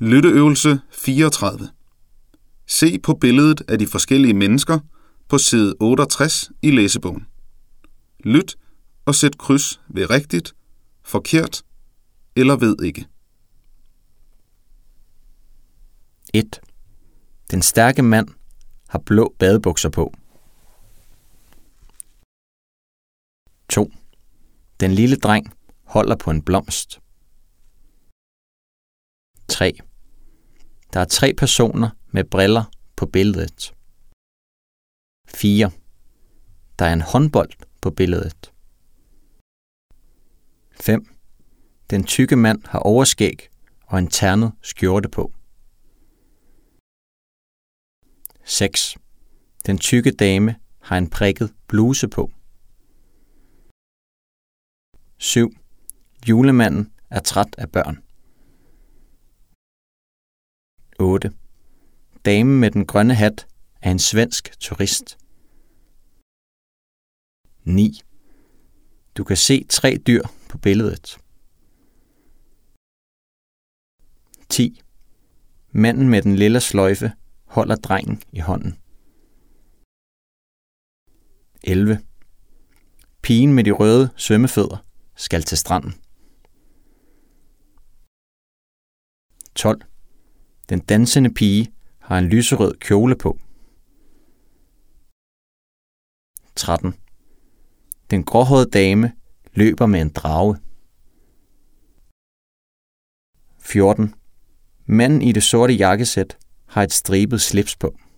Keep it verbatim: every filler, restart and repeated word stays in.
Lytteøvelse fireogtredive. Se på billedet af de forskellige mennesker på side otteogtres i læsebogen. Lyt og sæt kryds ved rigtigt, forkert eller ved ikke. et. Den stærke mand har blå badebukser på. to. Den lille dreng holder på en blomst. tre. Der er tre personer med briller på billedet. fire. Der er en håndbold på billedet. fem. Den tykke mand har overskæg og en ternet skjorte på. seks. Den tykke dame har en prikket bluse på. syv. Julemanden er træt af børn. otte. Damen med den grønne hat er en svensk turist. ni. Du kan se tre dyr på billedet. ti. Manden med den lille sløjfe holder drengen i hånden. elleve. Pigen med de røde svømmefødder skal til stranden. tolv. Den dansende pige har en lyserød kjole på. tretten. Den gråhårede dame løber med en drage. fjorten. Manden i det sorte jakkesæt har et stribet slips på.